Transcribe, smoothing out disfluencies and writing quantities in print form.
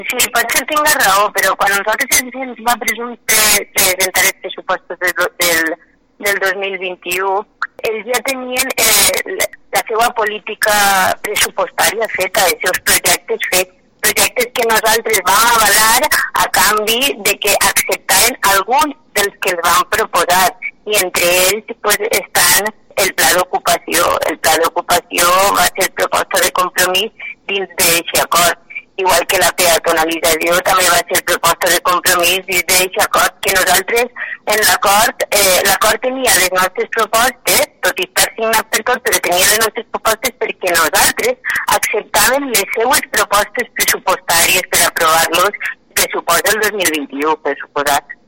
Sí, potser tinga raó, però quan nosaltres ens va presentar els pressupostos del 2021, ells ja tenien la seva política pressupostària feta, els seus projectes fets, projectes que nosaltres vam avalar a canvi de que acceptaven alguns dels que els vam proposar, i entre ells pues, estan el pla d'ocupació. El pla d'ocupació va ser proposta de compromís dins d'aquest acord, igual que la peatonalització també va ser proposta de compromís dins d'aquest acord, que nosaltres en l'acord tenia les nostres propostes, tot i estar signat per tot, però tenia les nostres propostes perquè nosaltres acceptàvem les seues propostes pressupostàries per aprovar-los pressupost del 2021, per suposat.